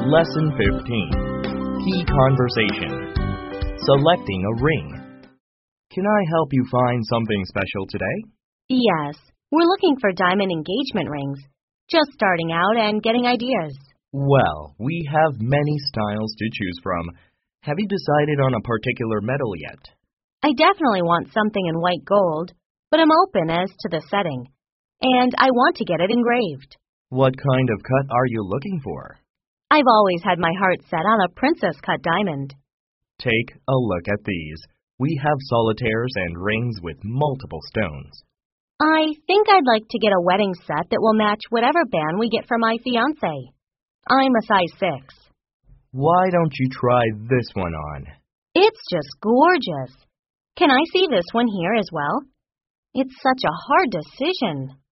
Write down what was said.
Lesson 15. Key Conversation. Selecting a ring. Can I help you find something special today? Yes, we're looking for diamond engagement rings. Just starting out and getting ideas. Well, we have many styles to choose from. Have you decided on a particular metal yet? I definitely want something in white gold, but I'm open as to the setting. And I want to get it engraved. What kind of cut are you looking for? I've always had my heart set on a princess-cut diamond. Take a look at these. We have solitaires and rings with multiple stones. I think I'd like to get a wedding set that will match whatever band we get for my fiancé. I'm a size 6. Why don't you try this one on? It's just gorgeous. Can I see this one here as well? It's such a hard decision.